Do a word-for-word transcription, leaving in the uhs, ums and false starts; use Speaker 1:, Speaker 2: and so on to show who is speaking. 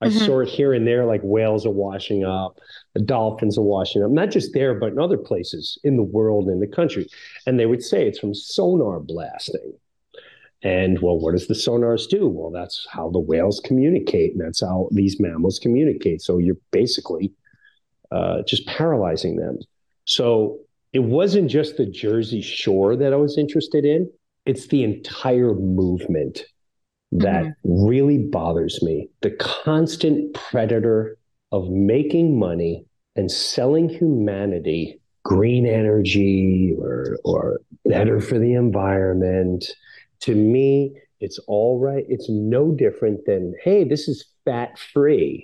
Speaker 1: I
Speaker 2: Hmm.
Speaker 1: saw it here and there, like whales are washing up, the dolphins are washing up, not just there, but in other places in the world, in the country. And they would say it's from sonar blasting. And well, what does the sonars do? Well, that's how the whales communicate, and that's how these mammals communicate. So you're basically uh, just paralyzing them. So it wasn't just the Jersey Shore that I was interested in, it's the entire movement that
Speaker 2: Hmm.
Speaker 1: really bothers me. The constant predator of making money and selling humanity green energy or or better for the environment. To me, it's all right. It's no different than, hey, this is fat free.